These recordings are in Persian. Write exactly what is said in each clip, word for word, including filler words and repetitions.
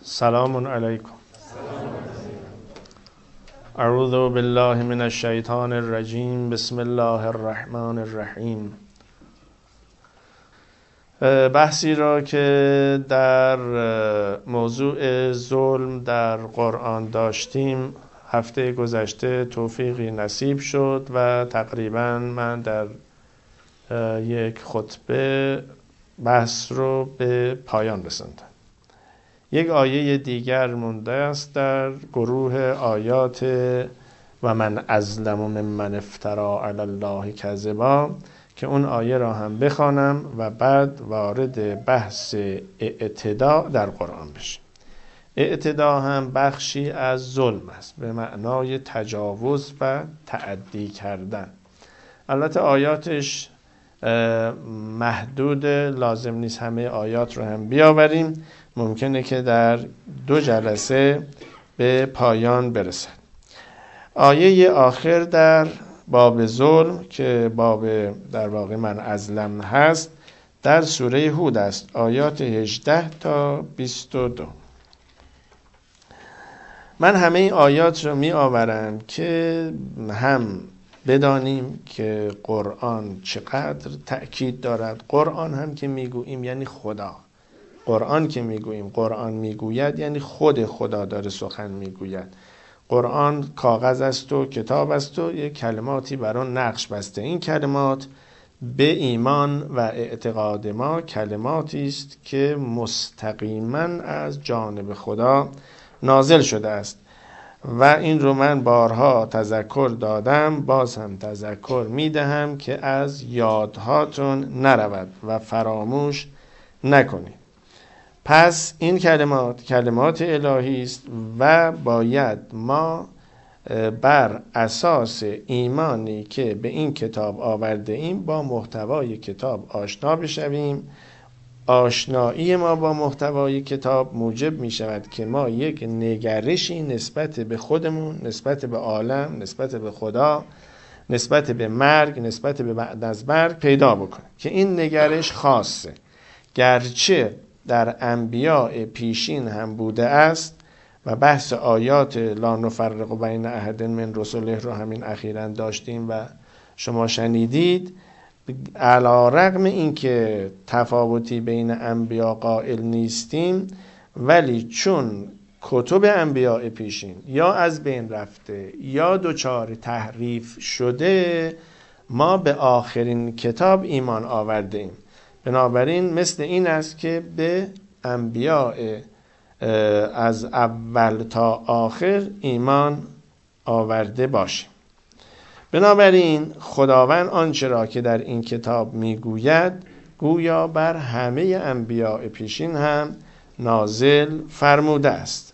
سلام علیکم. اعوذ بالله من الشیطان الرجیم. بسم الله الرحمن الرحیم. بحثی را که در موضوع ظلم در قرآن داشتیم هفته گذشته توفیقی نصیب شد و تقریبا من در یک خطبه بحث رو به پایان رساندم. یک آیه دیگر مونده است در گروه آیات و من ازلم ممن افتری علی الله کذبا که اون آیه را هم بخوانم و بعد وارد بحث اعتداء در قرآن بشیم. اعتداء هم بخشی از ظلم است به معنای تجاوز و تعدی کردن. البته آیاتش محدود، لازم نیست همه آیات رو هم بیاوریم، ممکنه که در دو جلسه به پایان برسد. آیه آخر در باب ظلم که باب در واقع من ازلم هست در سوره هود است، آیات هجده تا بیست و دو. من همه این آیات رو می آورم که هم بدانیم که قرآن چقدر تأکید دارد. قرآن هم که میگوییم یعنی خدا. قرآن که میگوییم قرآن میگوید یعنی خود خدا داره سخن میگوید. قرآن کاغذ است و کتاب است و یک کلماتی بر آن نقش بسته. این کلمات به ایمان و اعتقاد ما کلماتی است که مستقیما از جانب خدا نازل شده است و این رو من بارها تذکر دادم، باز هم تذکر میدهم که از یادهاتون نرود و فراموش نکنید. پس این کلمات کلمات الهی است و باید ما بر اساس ایمانی که به این کتاب آورده ایم با محتوای کتاب آشنا بشویم. آشنایی ما با محتوای کتاب موجب می شود که ما یک نگرشی نسبت به خودمون، نسبت به عالم، نسبت به خدا، نسبت به مرگ، نسبت به بعد از مرگ پیدا بکنیم که این نگرش خاصه. گرچه در انبیاء پیشین هم بوده است و بحث آیات لا نفرق بین احد من رسله رو همین اخیراً داشتیم و شما شنیدید. علی رغم این که تفاوتی بین انبیا قائل نیستیم، ولی چون کتب انبیاء پیشین یا از بین رفته یا دچار تحریف شده ما به آخرین کتاب ایمان آورده ایم. بنابراین مثل این است که به انبیاء از اول تا آخر ایمان آورده باشیم. بنابراین خداوند آنچه را که در این کتاب میگوید گویا بر همه انبیاء پیشین هم نازل فرموده است.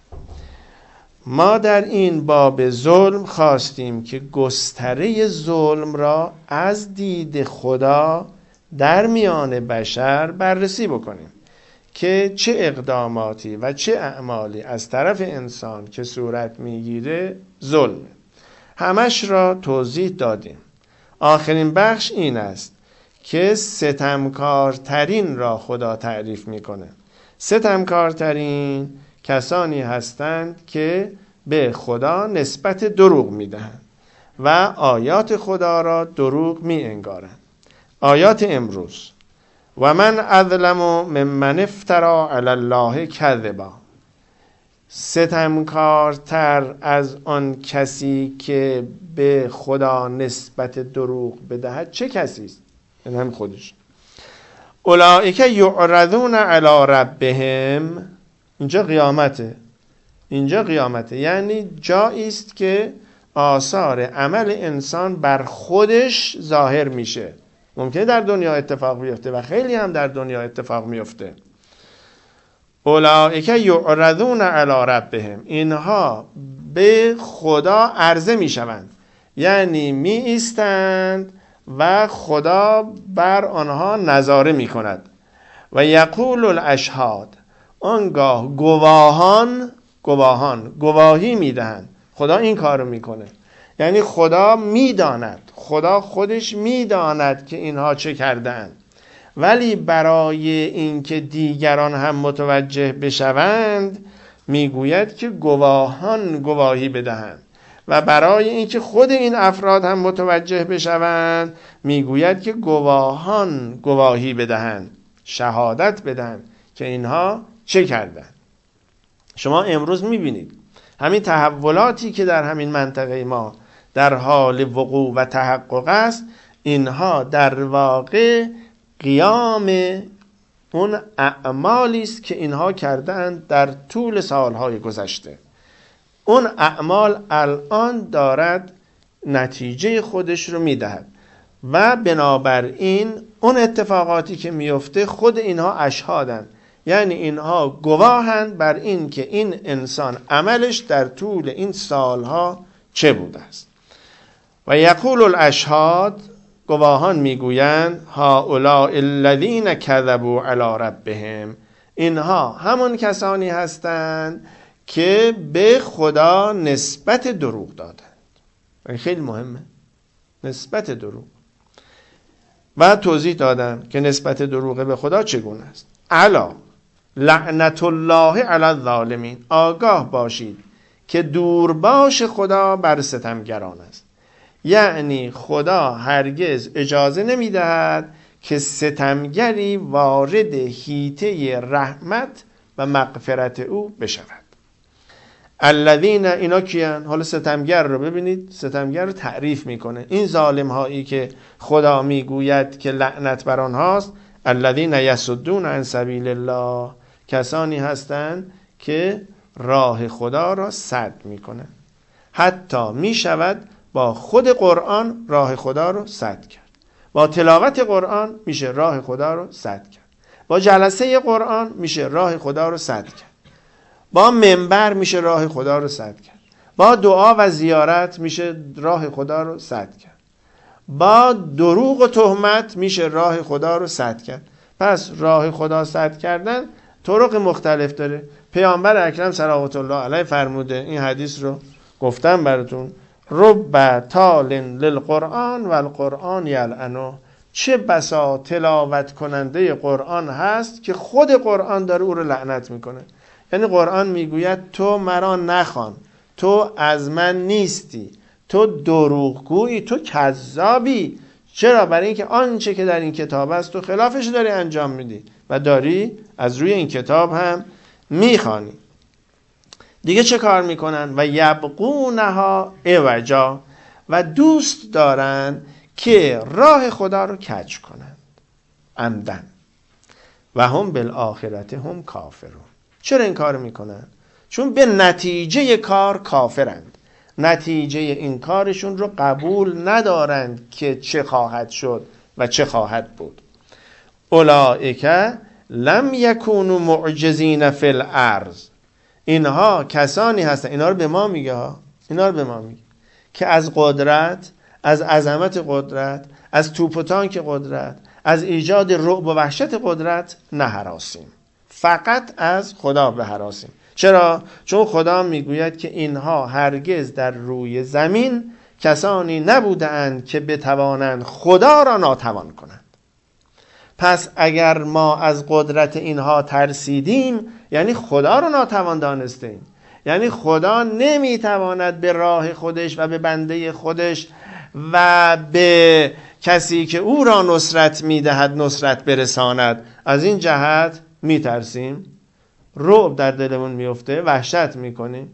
ما در این باب ظلم خواستیم که گستره ظلم را از دید خدا در میان بشر بررسی بکنیم که چه اقداماتی و چه اعمالی از طرف انسان که صورت میگیره ظلمه. همش را توضیح دادیم. آخرین بخش این است که ستمکارترین را خدا تعریف میکنه. ستمکارترین کسانی هستند که به خدا نسبت دروغ میدهند و آیات خدا را دروغ می انگارند. آیات امروز و من اظلم ممن افتری علی الله کذبا. ستمکارتر از آن کسی که به خدا نسبت دروغ بدهد چه کسی است؟ این هم خودش. اولئک یعرضون علی ربهم. اینجا قیامته. اینجا قیامته یعنی جایی است که آثار عمل انسان بر خودش ظاهر میشه. ممکنه در دنیا اتفاق بیفته و خیلی هم در دنیا اتفاق میفته. اولئک یعرضون علی ربهم. اینها به خدا عرضه میشوند، یعنی می ایستند و خدا بر آنها نظاره میکند. و یقول الاشهاد. آنگاه گواهان گواهان گواهی میدهند. خدا این کارو میکنه، یعنی خدا میداند، خدا خودش میداند که اینها چه کردند ولی برای اینکه دیگران هم متوجه بشوند میگوید که گواهان گواهی بدهند و برای اینکه خود این افراد هم متوجه بشوند میگوید که گواهان گواهی بدهند، شهادت بدهند که اینها چه کردند. شما امروز میبینید همین تحولاتی که در همین منطقه ما در حال وقوع و تحقق است، اینها در واقع قیام اون اعمالی است که اینها کردند در طول سالهای گذشته. اون اعمال الان دارد نتیجه خودش رو میدهد و بنابراین اون اتفاقاتی که میفته خود اینها اشهادند، یعنی اینها گواهند بر این که این انسان عملش در طول این سالها چه بوده است. و یقول الاشهاد، گواهان میگویند هؤلاء الذین کذبوا علی ربهم، اینها همون کسانی هستند که به خدا نسبت دروغ دادند. این خیلی مهمه، نسبت دروغ. و توضیح دادن که نسبت دروغ به خدا چگونه است. الا لعنت الله علی الظالمین، آگاه باشید که دورباش خدا بر ستمگران است. یعنی خدا هرگز اجازه نمیدهد که ستمگری وارد حیطه رحمت و مغفرت او بشود. الذین، اینا کیان؟ حالا ستمگر رو ببینید، ستمگر رو تعریف میکنه. این ظالم هایی که خدا میگوید که لعنت بر آنهاست، الذین یصدون عن سبیل الله، کسانی هستند که راه خدا را سد میکنن. حتی میشود با خود قرآن راه خدا رو سد کرد، با تلاوت قرآن میشه راه خدا رو سد کرد، با جلسه قرآن میشه راه خدا رو سد کرد، با منبر میشه راه خدا رو سد کرد، با دعا و زیارت میشه راه خدا رو سد کرد، با دروغ و تهمت میشه راه خدا رو سد کرد. پس راه خدا سد کردن طرق مختلف داره. پیامبر اکرم صلوات الله علیه فرموده، این حدیث رو گفتم براتون، رب تال للقرآن و القرآن یلعنه، چه بسا تلاوت کننده قرآن هست که خود قرآن داره او رو لعنت میکنه. یعنی قرآن میگوید تو مرا نخوان، تو از من نیستی، تو دروغگویی، تو کذابی. چرا؟ برای اینکه آنچه که در این کتاب است تو خلافش داری انجام میدی و داری از روی این کتاب هم میخوانی. دیگه چه کار میکنن؟ و یبغونها عوجا، و دوست دارن که راه خدا رو کج کنن عمدن. و هم بالآخرت هم کافرون. چرا این کار میکنن؟ چون به نتیجه کار کافرند، نتیجه این کارشون رو قبول ندارند که چه خواهد شد و چه خواهد بود. اولئک لم یکونوا معجزین فی الارض، اینها کسانی هستن، اینا رو به ما میگه ها، اینا رو به ما میگه که از قدرت، از عظمت قدرت، از توپ و تانک قدرت، از ایجاد رعب و وحشت قدرت نهراسیم، فقط از خدا بهراسیم. چرا؟ چون خدا میگوید که اینها هرگز در روی زمین کسانی نبودند که بتوانند خدا را ناتوان کنند. پس اگر ما از قدرت اینها ترسیدیم، یعنی خدا را ناتوان دانستیم، یعنی خدا نمیتواند به راه خودش و به بنده خودش و به کسی که او را نصرت میدهد نصرت برساند. از این جهت میترسیم، رعب در دلمون میفته، وحشت میکنیم.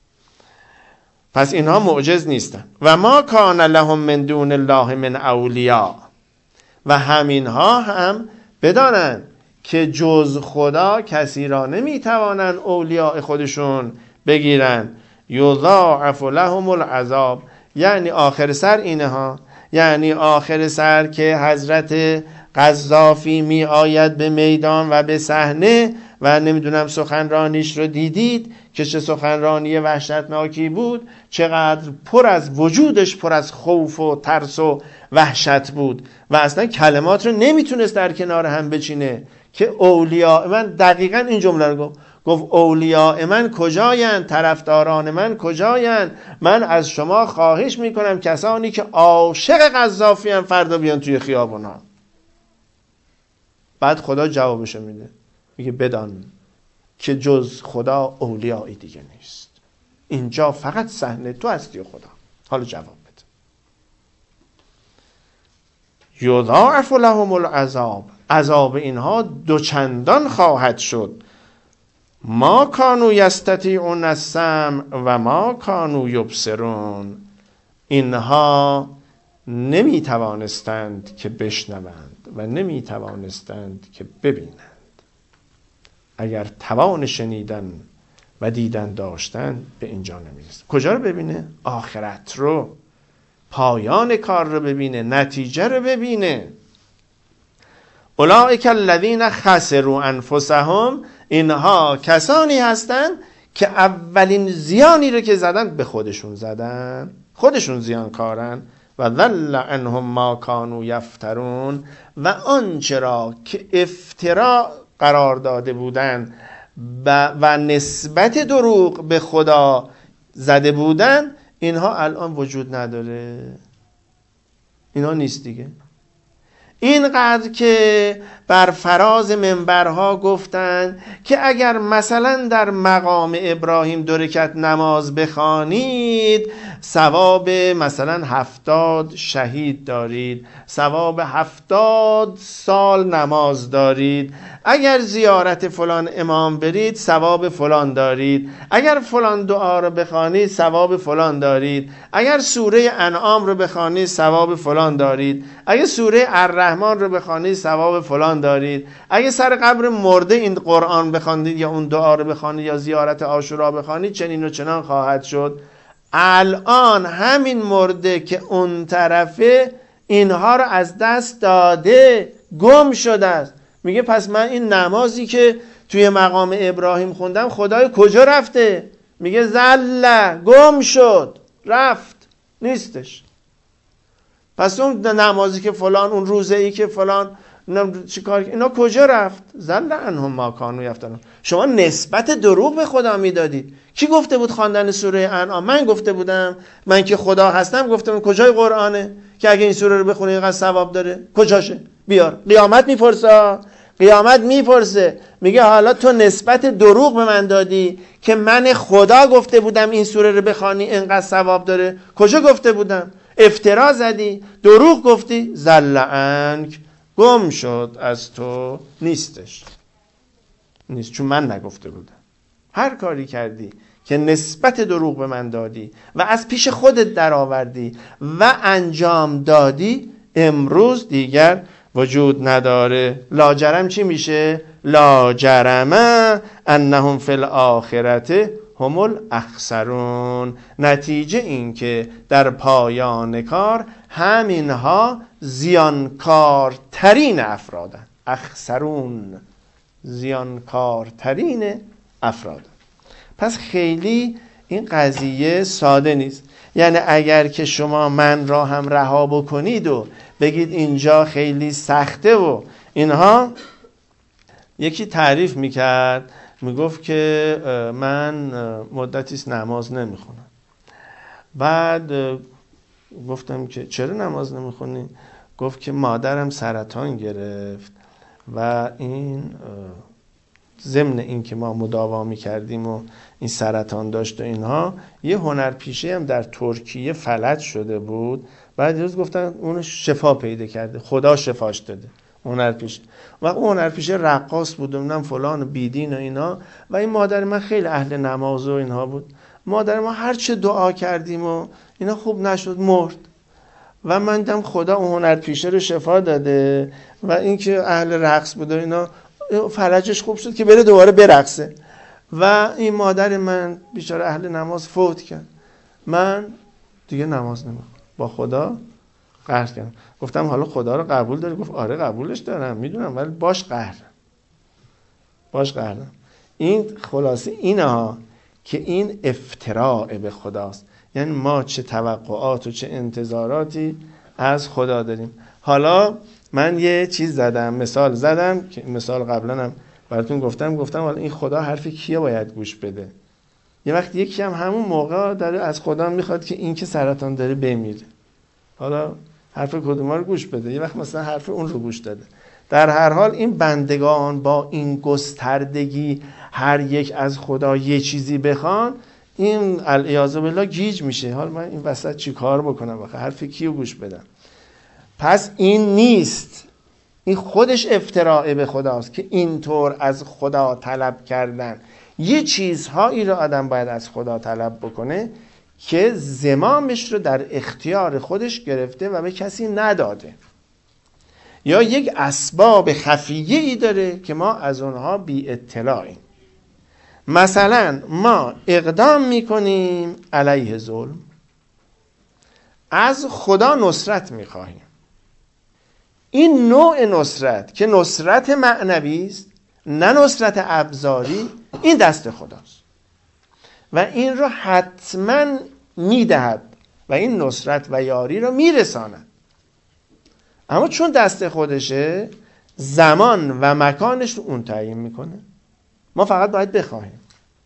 پس اینها معجز نیستن. و ما کان لهم من دون الله من اولیاء، و همینها هم بدانند که جز خدا کسی را نمیتوانند اولیاء خودشون بگیرن. یضاعف لهم العذاب، یعنی آخر سر اینه ها، یعنی آخر سر که حضرت قذافی می آید به میدان و به صحنه و نمیدونم سخنرانیش رو دیدید که چه سخنرانی وحشتناکی بود، چقدر پر از وجودش پر از خوف و ترس و وحشت بود و اصلا کلمات رو نمیتونست در کنار هم بچینه که اولیاء من، دقیقا این جمله رو گفت، گفت اولیاء من کجایند، طرفداران من کجایند، من از شما خواهش میکنم کسانی که عاشق قذافی هم فردا بیان توی خیابون ها. بعد خدا جوابشو میده، میگه بدان که جز خدا اولیایی دیگه نیست. اینجا فقط صحنه تو هستی و خدا. حالا جواب بده. یضاعف لهم العذاب، عذاب اینها دوچندان خواهد شد. ما کانوا یستطیعون السمع و ما کانوا یبصرون، اینها نمی توانستند که بشنوند و نمی توانستند که ببینند. اگر توان شنیدن و دیدن داشتن به اینجا نمیرسه. کجا رو ببینه؟ آخرت رو، پایان کار رو ببینه، نتیجه رو ببینه. اولئک الذین خسروا انفسهم، اینها کسانی هستن که اولین زیانی رو که زدن به خودشون زدن، خودشون زیانکارن. و ضل عنهم ما کانوا یفترون، و آنچه را که افترا قرار داده بودن و نسبت دروغ به خدا زده بودن، اینها الان وجود نداره، اینها نیست دیگه. اینقدر که بر فراز منبرها گفتن که اگر مثلا در مقام ابراهیم دو رکعت نماز بخوانید ثواب مثلا هفتاد شهید دارید، ثواب هفتاد سال نماز دارید، اگر زیارت فلان امام برید ثواب فلان دارید، اگر فلان دعا رو بخوانید ثواب فلان دارید، اگر سوره انعام رو بخوانید ثواب فلان دارید، اگر سوره الرحمن رو بخوانید ثواب فلان دارید، اگه سر قبر مرده این قرآن بخوانید یا اون دعا رو بخوانید یا زیارت عاشورا بخوانید چنین و چنان خواهد شد. الان همین مرده که اون طرفه اینها رو از دست داده، گم شده است. میگه پس من این نمازی که توی مقام ابراهیم خوندم خدای کجا رفته؟ میگه زله، گم شد، رفت، نیستش. پس اون نمازی که فلان، اون روزه ای که فلان چی کار، اینا کجا رفت؟ زل عنهم ما کانوا یفترون. شما نسبت دروغ به خدا میدادید. کی گفته بود خواندن سوره انعام؟ من گفته بودم. من که خدا هستم گفتم. کجای قرآنه که اگه این سوره رو بخونی اینقدر ثواب داره؟ کجاشه؟ بیار. قیامت میپرسه، قیامت میپرسه، میگه حالا تو نسبت دروغ به من دادی که من خدا گفته بودم این سوره رو بخوانی اینقدر ثواب داره. کجا گفته بودم؟ افترا زدی، دروغ گفتی، زل عنک، گم شد از تو، نیستش، نیست، چون من نگفته بودم. هر کاری کردی که نسبت دروغ به من دادی و از پیش خودت در آوردی و انجام دادی، امروز دیگر وجود نداره. لاجرم چی میشه؟ لاجرم انهم فی الاخرة هم الاخسرون. نتیجه این که در پایان کار همینها زیانکارترین افرادن. اخسرون، زیانکارترین افرادن. پس خیلی این قضیه ساده نیست. یعنی اگر که شما من را هم رها بکنید و بگید اینجا خیلی سخته و اینها. یکی تعریف میکرد، میگفت که من مدتیست نماز نمیخونم. بعد گفتم که چرا نماز نمیخونی؟ گفت که مادرم سرطان گرفت و این ضمن این که ما مداوا میکردیم و این سرطان داشت و اینها، یه هنرپیشه هم در ترکیه فلج شده بود. بعد روز گفتن اون شفا پیدا کرده، خدا شفاش داده. هنرپیشه و اون هنرپیشه رقاص بود و نم فلان بیدین و اینا. و این مادر من خیلی اهل نماز و اینها بود. مادر ما هر چه دعا کردیم و اینا خوب نشد، مرد. و من دیدم خدا اون هنرپیشه رو شفا داده و این که اهل رقص بود و اینا فلجش خوب شد که بره دوباره برقصه. و این مادر من بیچاره اهل نماز فوت کرد. من دیگه نماز نمیخونم، با خدا قهر کردم. گفتم حالا خدا رو قبول داری؟ گفت آره قبولش دارم، میدونم، ولی باش قهرم، باش قهرم. این خلاصه اینها که این افتراء به خداست. یعنی ما چه توقعات و چه انتظاراتی از خدا داریم. حالا من یه چیز زدم، مثال زدم که مثال قبلا هم براتون گفتم. گفتم حالا این خدا حرف کیه باید گوش بده؟ یه وقت یکی هم همون موقع داره از خدا میخواد که این که سرطان داره بمیره. حالا حرف کدوما رو گوش بده؟ یه وقت مثلا حرف اون رو گوش داده. در هر حال این بندگان با این گستردگی هر یک از خدا یه چیزی بخوان، این العیاذ بالله گیج میشه. حال من این وسط چی کار بکنم؟ بخیر حرف کیو گوش بدم؟ پس این نیست، این خودش افتراء به خداست که اینطور از خدا طلب کردن. یه چیزهایی رو آدم باید از خدا طلب بکنه که زمامش رو در اختیار خودش گرفته و به کسی نداده، یا یک اسباب خفیه ای داره که ما از اونها بی اطلاعیم. مثلا ما اقدام میکنیم علیه ظلم، از خدا نصرت میخواهیم. این نوع نصرت که نصرت معنوی است، نه نصرت ابزاری، این دست خداست و این رو حتما میدهد و این نصرت و یاری رو میرساند. اما چون دست خودشه، زمان و مکانش رو اون تعیین میکنه، ما فقط باید بخواهیم.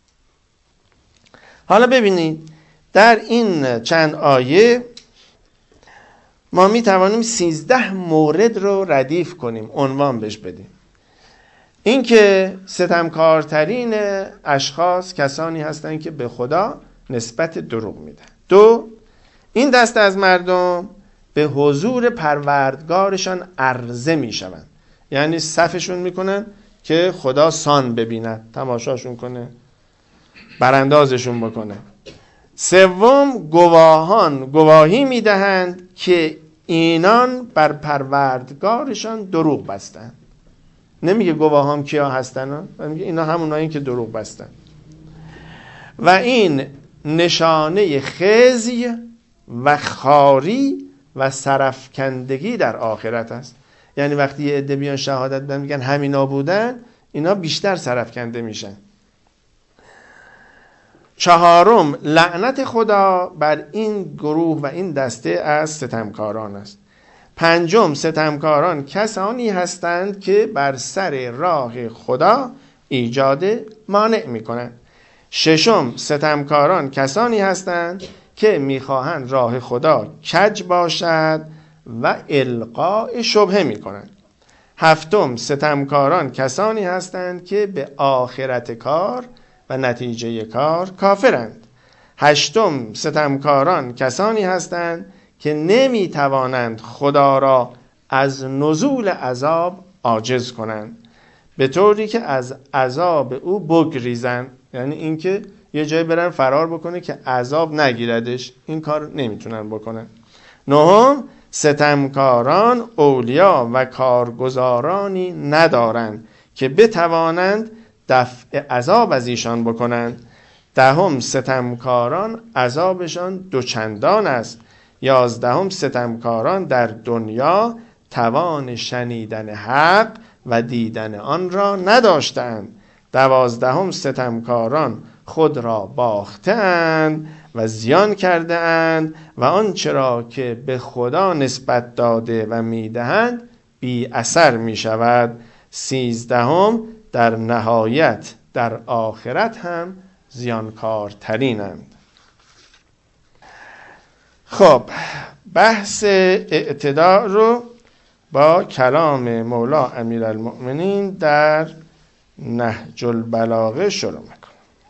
حالا ببینید در این چند آیه ما می توانیم سیزده مورد رو ردیف کنیم، عنوان بهش بدیم. این که ستمکارترین اشخاص کسانی هستند که به خدا نسبت دروغ میدن. دو، این دست از مردم به حضور پروردگارشان عرضه میشوند، یعنی صفشون میکنن که خدا سان ببیند، تماشاشون کنه، براندازشون بکنه. سوم، گواهان گواهی میدهند که اینان بر پروردگارشان دروغ بستند. نمیگه گواهان کیا هستن، میگه اینا همونایی که دروغ بستن. و این نشانه خزی و خاری و سرفکندگی در آخرت است. یعنی وقتی یه عده بیان شهادت بدن میگن همینا بودن، اینا بیشتر سرفکنده میشن. چهارم، لعنت خدا بر این گروه و این دسته از ستمکاران است. پنجم، ستمکاران کسانی هستند که بر سر راه خدا ایجاد مانع میکنند. ششم، ستمکاران کسانی هستند که میخواهند راه خدا کج باشد و القاء شبهه میکنند. هفتم، ستمکاران کسانی هستند که به آخرت کار و نتیجه کار کافرند. هشتم، ستمکاران کسانی هستند که نمی توانند خدا را از نزول عذاب عاجز کنند، به طوری که از عذاب او بگریزند، یعنی اینکه یه جای برن فرار بکنه که عذاب نگیردش، این کار نمیتونن بکنن. نهم، ستمکاران اولیا و کارگزارانی ندارند که بتوانند دفع عذاب از ایشان بکنند. دهم، ستمکاران عذابشان دوچندان است. یازدهم، ستمکاران در دنیا توان شنیدن حق و دیدن آن را نداشتند. دوازدهم، ستمکاران خود را باختند و زیان کرده اند و آنچه را که به خدا نسبت داده و میدهند بی اثر می شود. سیزدهم، در نهایت در آخرت هم زیانکارترینند. خب، بحث اعتداء رو با کلام مولا امیرالمؤمنین در نهج البلاغه شروع میکنم.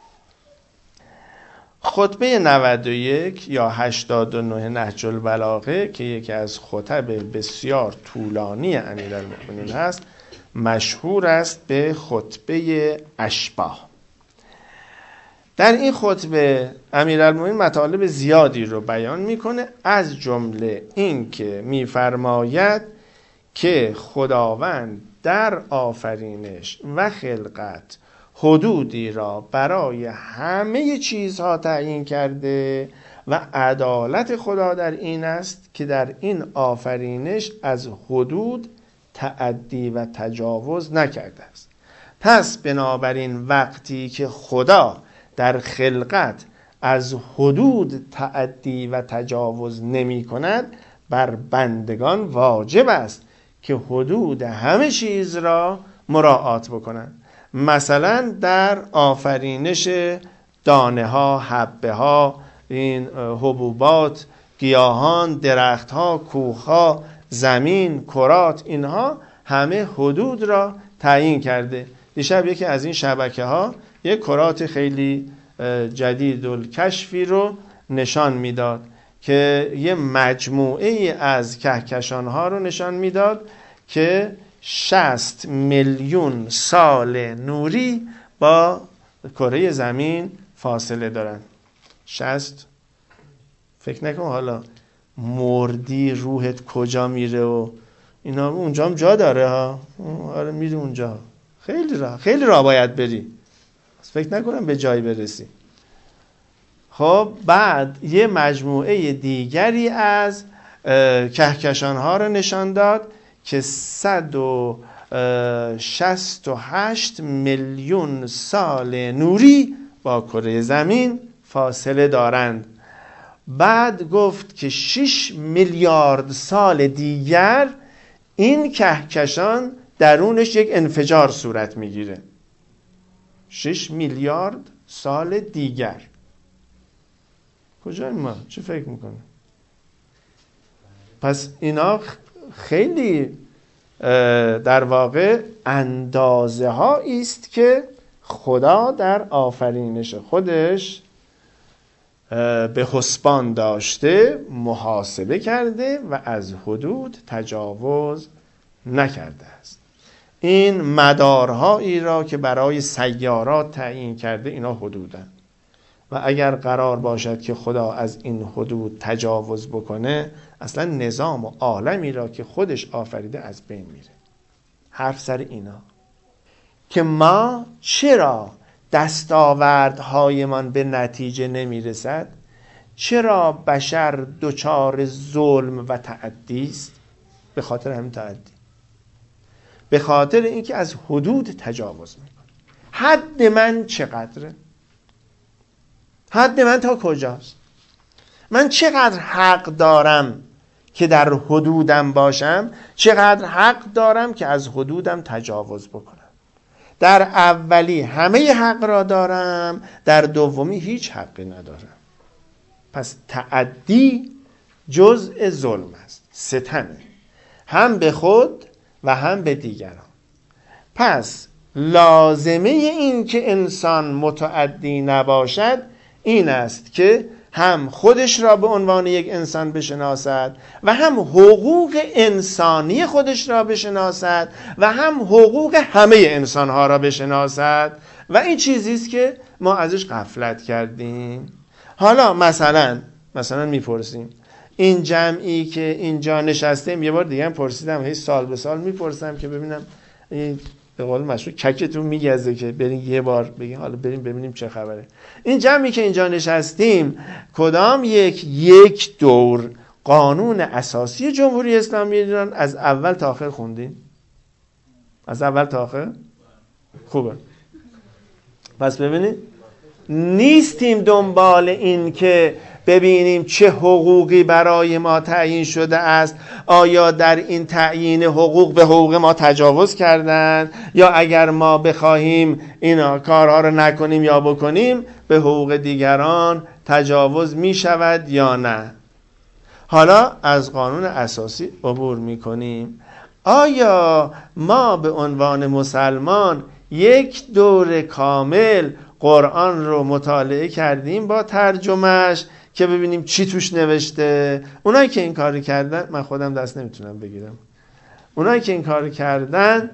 خطبه نود و یک یا هشتاد و نه نهج البلاغه که یکی از خطب بسیار طولانی امیرالمؤمنین هست، مشهور است به خطبه اشباح. در این خطبه امیرالمؤمنین مطالب زیادی رو بیان میکنه، از جمله این که میفرماید که خداوند در آفرینش و خلقت حدودی را برای همه چیزها تعیین کرده و عدالت خدا در این است که در این آفرینش از حدود تعدی و تجاوز نکرده است. پس بنابراین وقتی که خدا در خلقت از حدود تعدی و تجاوز نمی کند، بر بندگان واجب است که حدود همه چیز را مراعات بکنند. مثلا در آفرینش دانه ها، حبه ها، این حبوبات، گیاهان، درخت ها، کوه ها، زمین، کرات، اینها همه حدود را تعیین کرده. دیشب یکی از این شبکه ها یک کرات خیلی جدید الکشفی رو نشان میداد که یه مجموعه از کهکشان ها رو نشان میداد که شصت میلیون سال نوری با کره زمین فاصله دارن. شصت فکر نکن حالا مردی روحت کجا میره و اینا، اونجا هم جا داره ها. آره میره اونجا، خیلی راه خیلی راه باید بری، فکر نکنم به جایی برسی. خب بعد یه مجموعه دیگری از کهکشان ها رو نشان داد که صد و شصت و هشت میلیون سال نوری با کره زمین فاصله دارند. بعد گفت که شش میلیارد سال دیگر این کهکشان درونش یک انفجار صورت میگیره. شش میلیارد سال دیگر. کجا ما؟ چه فکر میکنه؟ پس اینا خیلی در واقع اندازه هایی است که خدا در آفرینش خودش به حسبان داشته، محاسبه کرده و از حدود تجاوز نکرده است. این مدارهایی را که برای سیارات تعیین کرده اینا حدودند و اگر قرار باشد که خدا از این حدود تجاوز بکنه اصلا نظام و عالمی را که خودش آفریده از بین میره. حرف سر اینا که ما چرا دستاوردهایمان به نتیجه نمیرسد، چرا بشر دچار ظلم و تعدی است؟ به خاطر همین تعدی، به خاطر اینکه از حدود تجاوز میکنه. حد من چقدره؟ حد من تا کجاست؟ من چقدر حق دارم که در حدودم باشم، چقدر حق دارم که از حدودم تجاوز بکنم. در اولی همه حق را دارم، در دومی هیچ حقی ندارم. پس تعدی جزء ظلم است، ستمه، هم به خود و هم به دیگران. پس لازمه این که انسان متعدی نباشد این است که هم خودش را به عنوان یک انسان بشناسد و هم حقوق انسانی خودش را بشناسد و هم حقوق همه انسانها را بشناسد و این چیزی است که ما ازش غفلت کردیم. حالا مثلا مثلا میپرسیم این جمعی که اینجا نشستیم، یه بار دیگه هم پرسیدم، هی سال به سال میپرسم که ببینم این به قول مشهور ککتون میگزه که بریم یه بار بگیم حالا بریم ببینیم چه خبره. این جمعی که اینجا نشستیم کدام یک یک دور قانون اساسی جمهوری اسلامی ایران از اول تا آخر خوندیم؟ از اول تا آخر؟ خوبه. پس ببینید نیستیم دنبال این که ببینیم چه حقوقی برای ما تعیین شده است، آیا در این تعیین حقوق به حقوق ما تجاوز کردن، یا اگر ما بخواهیم اینا کارها رو نکنیم یا بکنیم به حقوق دیگران تجاوز می شود یا نه. حالا از قانون اساسی عبور می کنیم. آیا ما به عنوان مسلمان یک دور کامل قرآن رو مطالعه کردیم با ترجمهش که ببینیم چی توش نوشته؟ اونایی که این کار کردن، من خودم دست نمیتونم بگیرم، اونایی که این کار کردن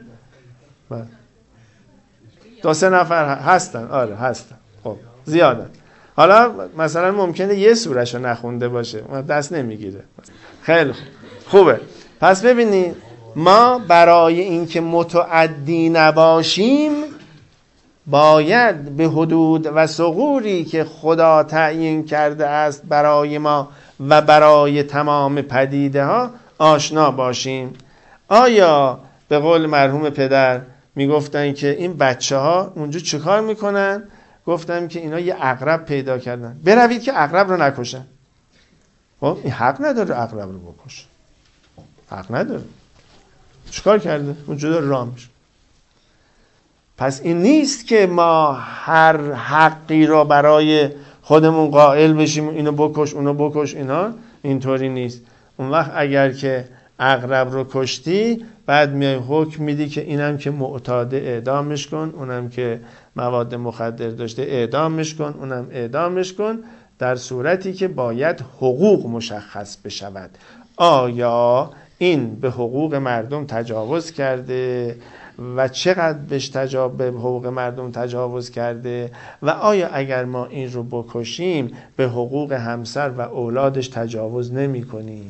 دو سه نفر هستن. آره هستن، خب زیادن. حالا مثلا ممکنه یه سورش رو نخونده باشه، دست نمیگیره. خیلی خوب. خوبه. پس ببینید ما برای اینکه متعدی نباشیم باید به حدود و ثغوری که خدا تعیین کرده است برای ما و برای تمام پدیده ها آشنا باشیم. آیا به قول مرحوم پدر میگفتن که این بچه ها اونجا چه کار میکنن؟ گفتم که اینا یه عقرب پیدا کردن، بروید که عقرب رو نکشن. خب این حق نداره عقرب رو بکشه، حق نداره. چه کار کرده؟ اونجا داره راه میشه. پس این نیست که ما هر حقی را برای خودمون قائل بشیم، اینو بکش اونو بکش، اینا اینطوری نیست. اون وقت اگر که عقرب رو کشتی، بعد میای حکم میدی که اینم که معتاده اعدامش کن، اونم که مواد مخدر داشته اعدامش کن، اونم اعدامش کن، در صورتی که باید حقوق مشخص بشود. آیا این به حقوق مردم تجاوز کرده و چقدر بهش تجاوز به حقوق مردم تجاوز کرده و آیا اگر ما این رو بکشیم به حقوق همسر و اولادش تجاوز نمی کنیم؟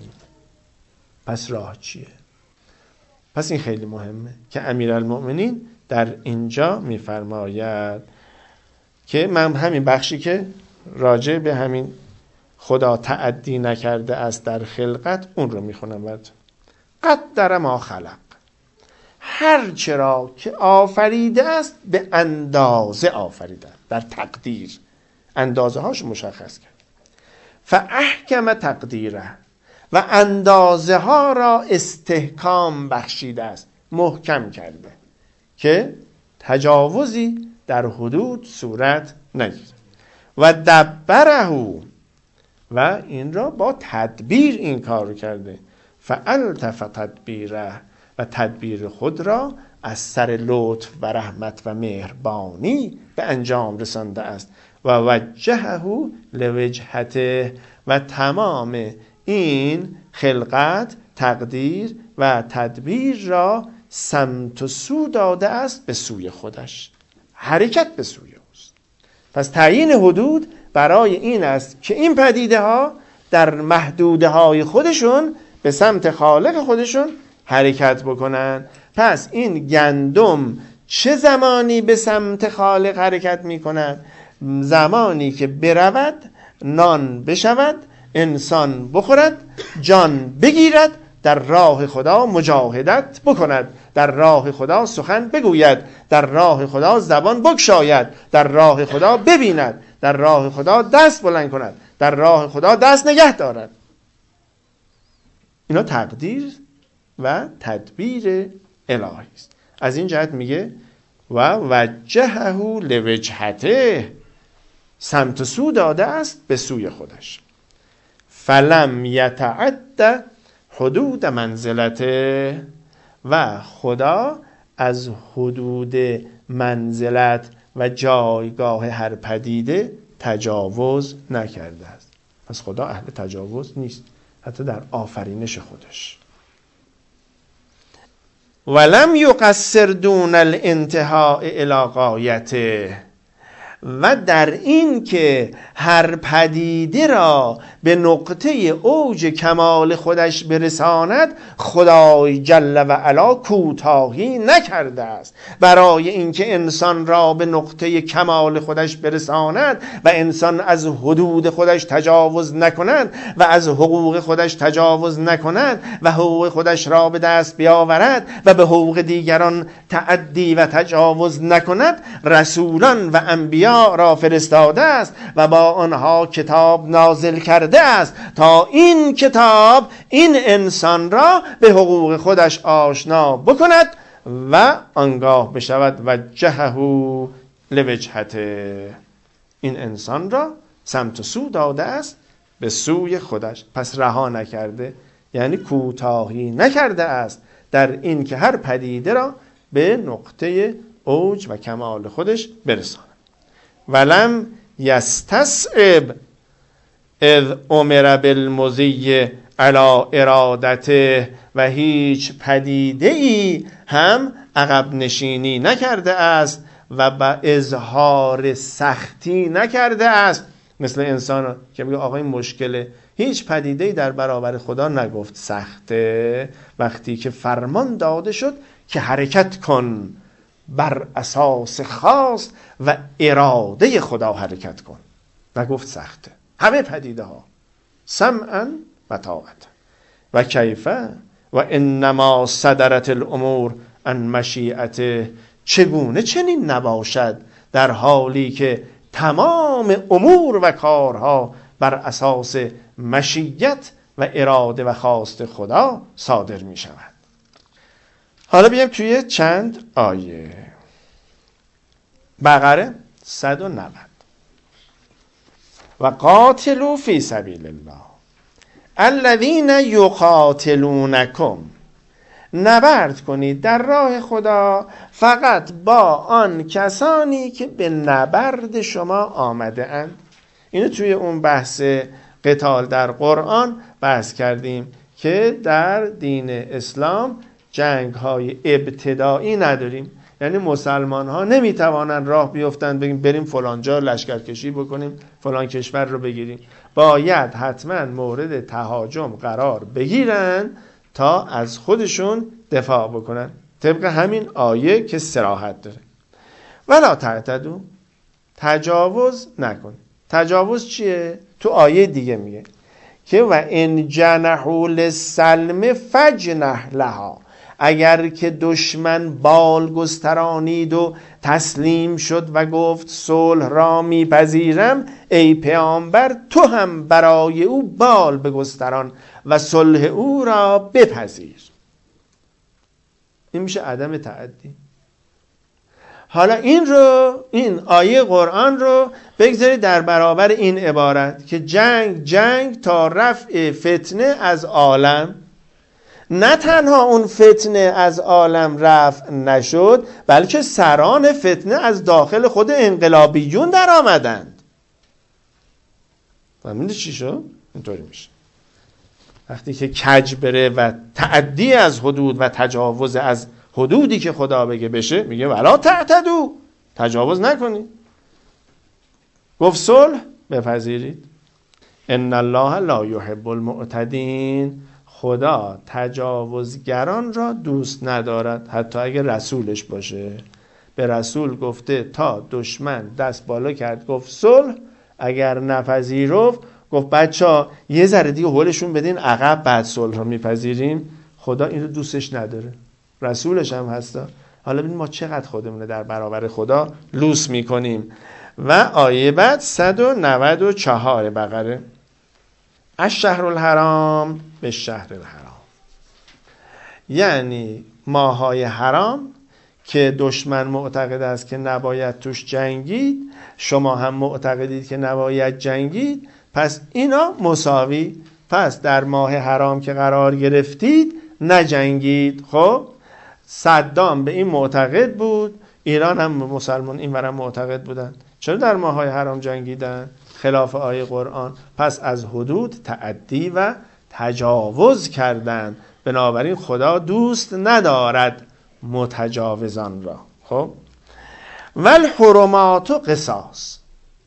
پس راه چیه؟ پس این خیلی مهمه که امیرالمؤمنین در اینجا میفرماید که من همین بخشی که راجع به همین خدا تعدی نکرده است در خلقت اون رو میخونم براتون. قدر ما خلق، هر چرا که آفریده است به اندازه آفریده، در تقدیر اندازه هاش مشخص کرد. فاحکم تقدیره، و اندازه ها را استحکام بخشیده است، محکم کرده که تجاوزی در حدود صورت نگیرد. و دبره، و این را با تدبیر این کار کرده. فالتف تدبیره، و تدبیر خود را از سر لطف و رحمت و مهربانی به انجام رسانده است. و وجهه لوجهته، و تمام این خلقت، تقدیر و تدبیر را سمت و سو داده است به سوی خودش، حرکت به سوی اوست. پس تعیین حدود برای این است که این پدیده ها در محدوده های خودشون به سمت خالق خودشون حرکت بکنن. پس این گندم چه زمانی به سمت خالق حرکت می کند؟ زمانی که برود، نان بشود، انسان بخورد، جان بگیرد، در راه خدا مجاهدت بکند، در راه خدا سخن بگوید، در راه خدا زبان بگشاید، در راه خدا ببیند، در راه خدا دست بلند کند، در راه خدا دست نگه دارد. اینا تقدیر و تدبیر الهی است. از این جهت میگه و وجهه لوجهته، سمت و سو داده است به سوی خودش. فلم یتعد حدود منزلته، و خدا از حدود منزلت و جایگاه هر پدیده تجاوز نکرده است. پس خدا اهل تجاوز نیست، حتی در آفرینش خودش. ولم یقصر دون الانتهاء الی غایته، و در این که هر پدیده را به نقطه اوج کمال خودش برساند، خدای جل و علا کوتاهی نکرده است برای اینکه انسان را به نقطه کمال خودش برساند و انسان از حدود خودش تجاوز نکند و از حقوق خودش تجاوز نکند و حقوق خودش را به دست بیاورد و به حقوق دیگران تعدی و تجاوز نکند. رسولان و انبیا را فرستاده است و با آنها کتاب نازل کرده است تا این کتاب این انسان را به حقوق خودش آشنا بکند و آنگاه بشود وجهه لوجهته، این انسان را سمت و سو داده است به سوی خودش. پس رها نکرده، یعنی کوتاهی نکرده است در این که هر پدیده را به نقطه اوج و کمال خودش برساند. ولم یستصعب اذ امر بالمضی علی ارادته، و هیچ پدیده ای هم عقب نشینی نکرده است و با اظهار سختی نکرده است. مثل انسان که میگه آقا این مشکله، هیچ پدیده‌ای در برابر خدا نگفت سخته. وقتی که فرمان داده شد که حرکت کن، بر اساس خاص و اراده خدا حرکت کن، نگفت سخته. همه پدیده ها سمعا و طاعتا و کیفه و انما صدرت الامور عن مشیئته، چگونه چنین نباشد در حالی که تمام امور و کارها بر اساس مشیت و اراده و خواست خدا صادر می شود. حالا بیایم توی چند آیه. بقره صد و نود. و قاتلوا فی سبیل الله الذین یقاتلونکم، نبرد کنید در راه خدا فقط با آن کسانی که به نبرد شما آمده اند. اینو توی اون بحث قتال در قرآن بحث کردیم که در دین اسلام جنگ های ابتدایی نداریم، یعنی مسلمان ها نمیتوانند راه بیفتند بگیم بریم فلان جا لشکرکشی بکنیم فلان کشور رو بگیریم، باید حتما مورد تهاجم قرار بگیرن تا از خودشون دفاع بکنن، طبق همین آیه که صراحت داره. ولا تعتدوا، تجاوز نکن. تجاوز چیه؟ تو آیه دیگه میگه که و ان جنحوا للسلم فجنح لها، اگر که دشمن بال گسترانید و تسلیم شد و گفت صلح را میپذیرم، ای پیامبر تو هم برای او بال بگستران و صلح او را بپذیر. این میشه عدم تعدی. حالا این رو، این آیه قرآن رو بگذارید در برابر این عبارت که جنگ جنگ تا رفع فتنه از عالم. نه تنها اون فتنه از عالم رفع نشد، بلکه سران فتنه از داخل خود انقلابیون در آمدند. فهمیدی چی شد؟ اینطوری میشه وقتی که کج بره و تعدی از حدود و تجاوز از حدودی که خدا بگه بشه، میگه ولا تعتدوا، تجاوز نکنید. گفت صلح بپذیرید. ان الله لا یحب المعتدین، خدا تجاوزگران را دوست ندارد، حتی اگه رسولش باشه. به رسول گفته تا دشمن دست بالا کرد گفت صلح، اگر نپذیرفت گفت بچه‌ها یه ذره دیگه هولشون بدین عقب بعد صلح رو میپذیریم. خدا این رو دوستش نداره، رسولش هم هستا. حالا ببین ما چقدر خودمون در برابر خدا لوس میکنیم. و آیه بعد صد و نود و چهار بقره، الشهر الحرام به شهر الحرام، یعنی ماهای حرام که دشمن معتقد است که نباید توش جنگید، شما هم معتقدید که نباید جنگید، پس اینا مساوی. پس در ماه حرام که قرار گرفتید نجنگید. خب صدام به این معتقد بود، ایران هم مسلمان این ورم معتقد بودن، چرا در ماهای حرام جنگیدن؟ خلاف آیه قرآن. پس از حدود تعدی و تجاوز کردن، بنابراین خدا دوست ندارد متجاوزان را. خب والحرمات قصاص،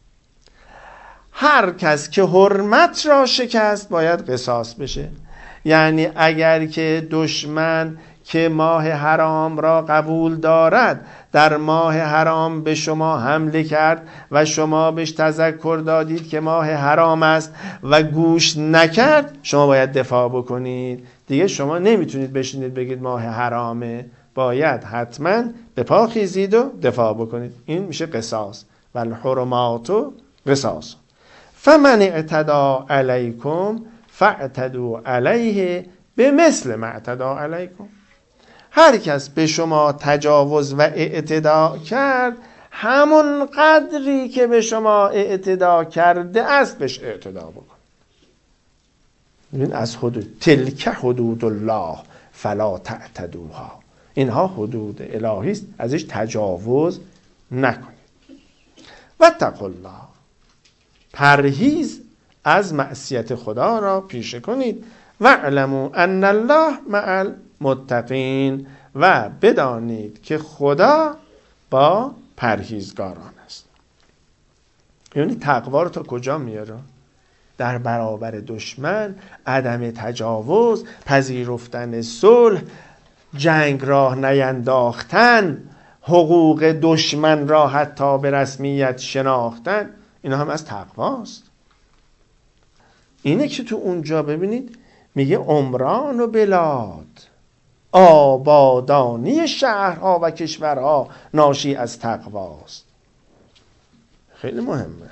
هر کس که حرمت را شکست باید قصاص بشه. یعنی اگر که دشمن که ماه حرام را قبول دارد در ماه حرام به شما حمله کرد و شما بهش تذکر دادید که ماه حرام است و گوش نکرد، شما باید دفاع بکنید. دیگه شما نمیتونید بشینید بگید ماه حرامه، باید حتما به پا خیزید و دفاع بکنید. این میشه قصاص. والحرمات قصاص فمن اعتدى علیکم فاعتدوا علیه بمثل ما اعتدى علیکم، هر کس به شما تجاوز و اعتدا کرد همون قدری که به شما اعتدا کرده است بهش اعتدا بکن. ببین از حدود تلک حدود الله فلا تعتدوها، اینها حدود الهی است، ازش تجاوز نکنید. واتقوا الله، پرهیز از معصیت خدا را پیشه کنید. واعلموا ان الله مع المتقین، و بدانید که خدا با پرهیزگاران است. یعنی تقوا رو تا کجا میاره؟ در برابر دشمن عدم تجاوز، پذیرفتن صلح، جنگ راه نینداختن، حقوق دشمن را حتی به رسمیت شناختن، اینا هم از تقواست. اینه که تو اونجا ببینید میگه عمران و بلاد، آبادانی شهرها و کشورها ناشی از تقواست. خیلی مهمه.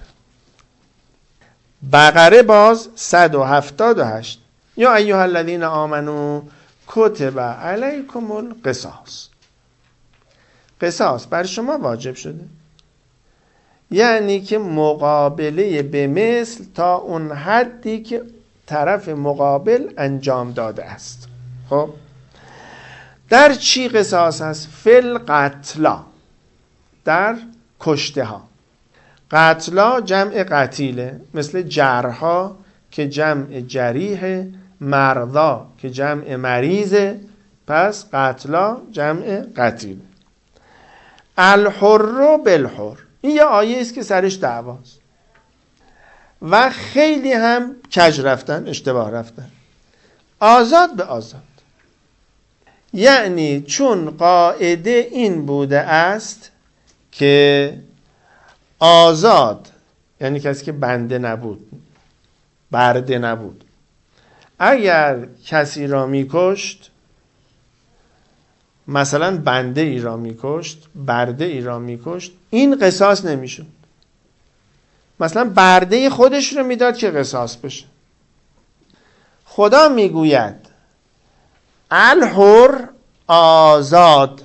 بقره باز صد و هفتاد و هشت، یا ایها الذین آمنو کتب علیکم القصاص، قصاص بر شما واجب شده. یعنی که مقابله به مثل تا اون حدی که طرف مقابل انجام داده است. خب در چی قصاص است؟ فل قتلا، در کشته ها. قتلا جمع قتیله، مثل جرها که جمع جریحه، مرضا که جمع مریضه، پس قتلا جمع قتیله. الحر بالحر، این یه آیه است که سرش دعواست و خیلی هم کج رفتن، اشتباه رفتن. آزاد به آزاد، یعنی چون قاعده این بوده است که آزاد یعنی کسی که بنده نبود، برده نبود، اگر کسی را میکشت، مثلا بنده ای را میکشت، برده ای را میکشت، این قصاص نمیشد. مثلا برده خودش رو میداد که قصاص بشه. خدا میگوید الحر، آزاد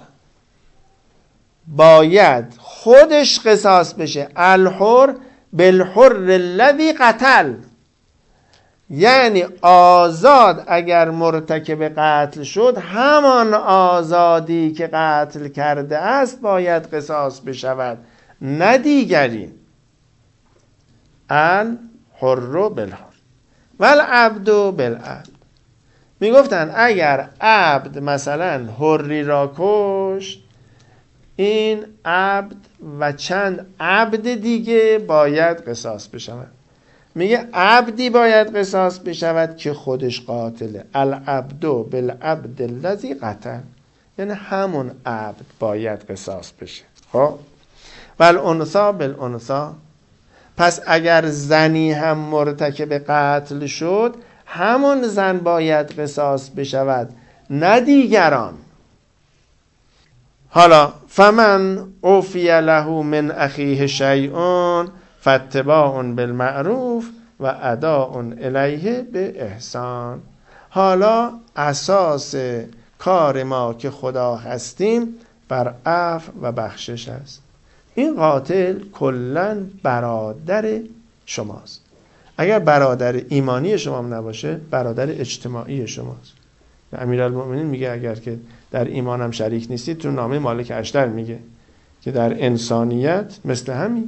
باید خودش قصاص بشه. الحر بالحر الذی قتل، یعنی آزاد اگر مرتکب قتل شد، همان آزادی که قتل کرده است باید قصاص بشود، نه دیگری. الحر بالحر والعبد بالعبد. میگفتن اگر عبد مثلا حری را کشت، این عبد و چند عبد دیگه باید قصاص بشود. میگه عبدی باید قصاص بشود که خودش قاتله. العبد بالعبد الذی قتل، یعنی همون عبد باید قصاص بشه. خب والانثی بالانثی، پس اگر زنی هم مرتکب قتل شد، همون زن باید قصاص بشود، نه دیگران. حالا فمن عفی له من اخیه شیء فاتباع بالمعروف و اداء الیه به احسان. حالا اساس کار ما که خدا هستیم بر عفو و بخشش است. این قاتل کلاً برادر شماست. اگر برادر ایمانی شما هم نباشه، برادر اجتماعی شماست. امیرالمؤمنین میگه اگر که در ایمان هم شریک نیستید، تو نامه مالک اشتر میگه که در انسانیت مثل همین.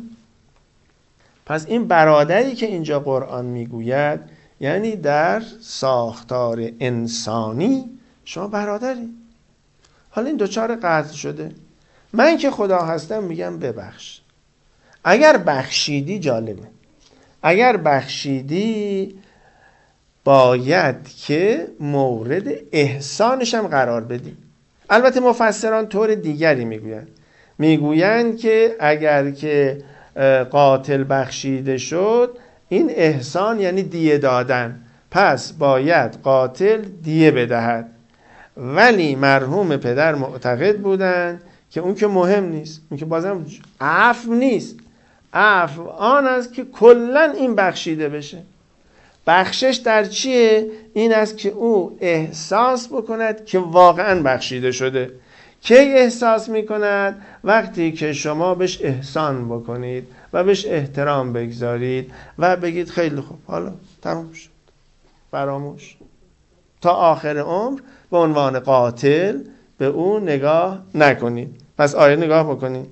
پس این برادری که اینجا قرآن میگوید، یعنی در ساختار انسانی شما برادری. حالا این دوچار قتل شده، من که خدا هستم میگم ببخش. اگر بخشیدی، جالبه، اگر بخشیدی باید که مورد احسانش هم قرار بدی. البته مفسران طور دیگری میگویند، میگویند که اگر که قاتل بخشیده شد، این احسان یعنی دیه دادن، پس باید قاتل دیه بدهد. ولی مرحوم پدر معتقد بودند که اون که مهم نیست، اون که بازم عفو نیست. عفو آن است که کلن این بخشیده بشه. بخشش در چیه؟ این است که او احساس بکند که واقعا بخشیده شده. کی احساس میکند؟ وقتی که شما بهش احسان بکنید و بهش احترام بگذارید و بگید خیلی خوب، حالا تموم شد، فراموش. تا آخر عمر به عنوان قاتل به او نگاه نکنید. پس آیه نگاه بکنید،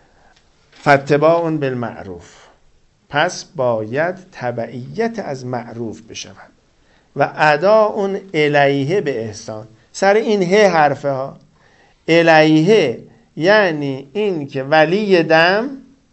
فاتباع بالمعروف، پس باید تبعیت از معروف بشود و اداء الیه به احسان. سر این ه حرفه ها، الیه یعنی این که ولی دم،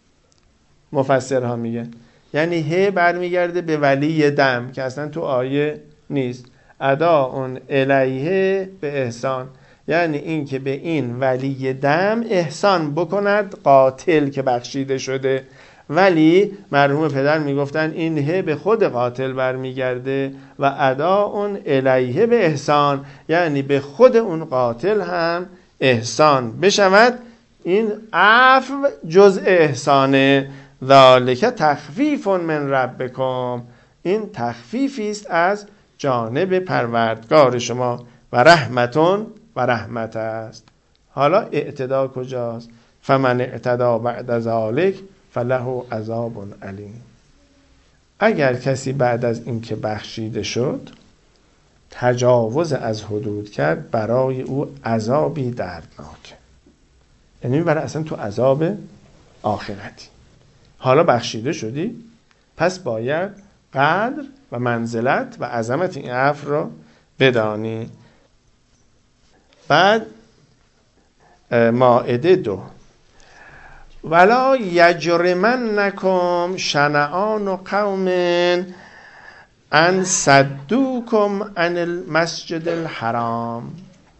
مفسرها میگن یعنی ه برمیگرده به ولی دم که اصلا تو آیه نیست. اداء الیه به احسان یعنی این که به این ولی دم احسان بکند، قاتل که بخشیده شده. ولی مرحوم پدر میگفتن این ه به خود قاتل برمیگرده و اداء الیه به احسان یعنی به خود اون قاتل هم احسان بشود. این عفو جزء احسانه. ذالک تخفیف من ربکم، این تخفیفی است از جانب پروردگار شما و رحمتون و رحمت است. حالا اعتدا کجاست؟ فمن اعتدا بعد ذالک فله عذاب علیم. اگر کسی بعد از اینکه بخشیده شد تجاوز از حدود کرد، برای او عذابی دردناکه. یعنی برای اصلا تو عذاب آخرتی. حالا بخشیده شدی، پس باید قدر و منزلت و عظمت این عفو را بدانی. بعد مائده دو، ولا یجرمنکم شنآن قوم ان صدوکم عن المسجد الحرام.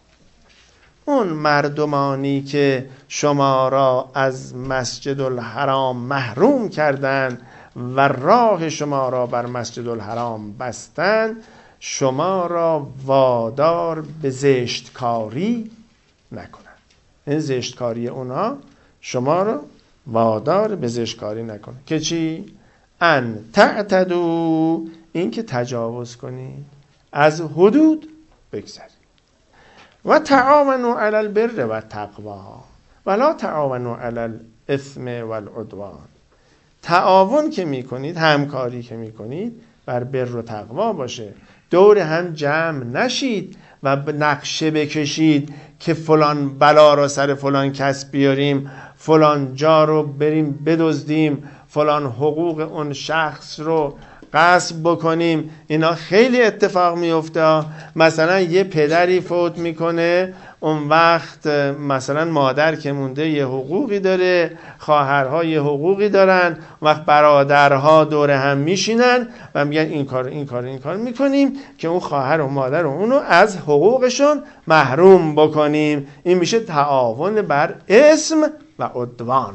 اون مردمانی که شما را از مسجد الحرام محروم کردند و راه شما را بر مسجد الحرام بستند، شما را وادار به زشتکاری نکنند. این زشتکاری اونها شما را وادار به زشتکاری نکنه. که چی؟ ان تعتدوا، این که تجاوز کنید، از حدود بگذرید. و تعاونوا علی البر و التقوی ولا تعاونوا علی الاثم والعدوان. تعاون که میکنید، همکاری که میکنید، بر بر و تقوا باشه. دور هم جمع نشید و نقشه بکشید که فلان بلا را سر فلان کس بیاریم، فلان جا رو بریم بدزدیم، فلان حقوق اون شخص رو غصب بکنیم. اینا خیلی اتفاق میفته. مثلا یه پدری فوت میکنه، اون وقت مثلا مادر که مونده یه حقوقی داره، خواهرها یه حقوقی دارن، وقت برادرها دور هم میشینن و میگن این کار این کار این کار میکنیم که اون خواهر و مادر و اونو از حقوقشون محروم بکنیم. این میشه تعاون بر اسم و عدوان.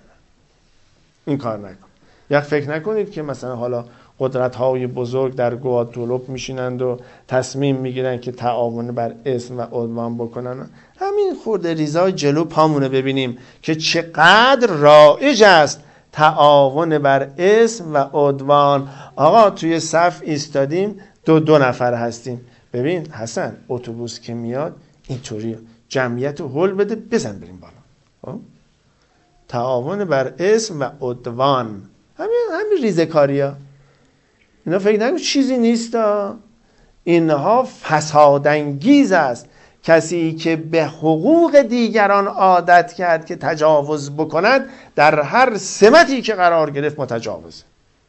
این کار نکن. یک فکر نکنید که مثلا حالا قدرت‌های بزرگ در گوادلوپ میشینند و تصمیم میگیرن که تعاون بر اسم و عدوان بکنن. همین خورده ریزای جلو پامونه ببینیم که چقدر رایج است تعاون بر اسم و عدوان. آقا توی صف ایستادیم، دو دو نفر هستیم، ببین حسن اتوبوس که میاد اینطوری جمعیت رو هول بده، بزن بریم بالا. تعاون بر اسم و عدوان، همین همین ریزه‌کاری‌ها. اینا فکر نکنید چیزی نیست. اینها فسادانگیز است. کسی که به حقوق دیگران عادت کرد که تجاوز بکند، در هر سمتی که قرار گرفت متجاوزه.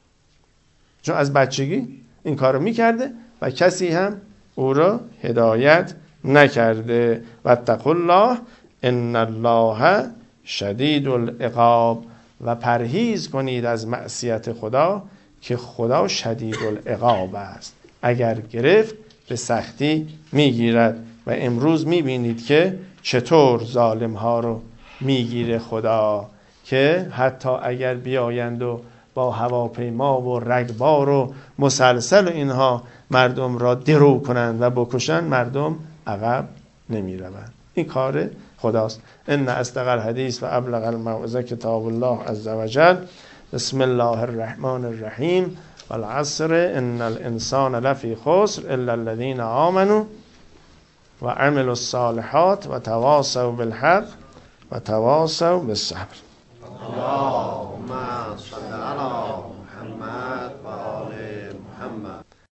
چون از بچگی این کارو میکرده و کسی هم او را هدایت نکرده. واتقوا الله ان الله شدید العقاب. و پرهیز کنید از معصیت خدا که خدا شدید العقاب است. اگر گرفت به سختی میگیرد. و امروز میبینید که چطور ظالم ها رو میگیره خدا، که حتی اگر بیایند و با هواپیما و رگبار و مسلسل و اینها مردم را درو کنند و بکشند، مردم عقب نمیروند. این کار خداست. ان اصدق الحدیث و ابلغ الموعظه کتاب الله عز وجل. بسم الله الرحمن الرحیم. والعصر ان الانسان لفی خسر الا الذين آمنوا و عملوا الصالحات و تواصوا بالحق و تواصوا بالصبر. اللهم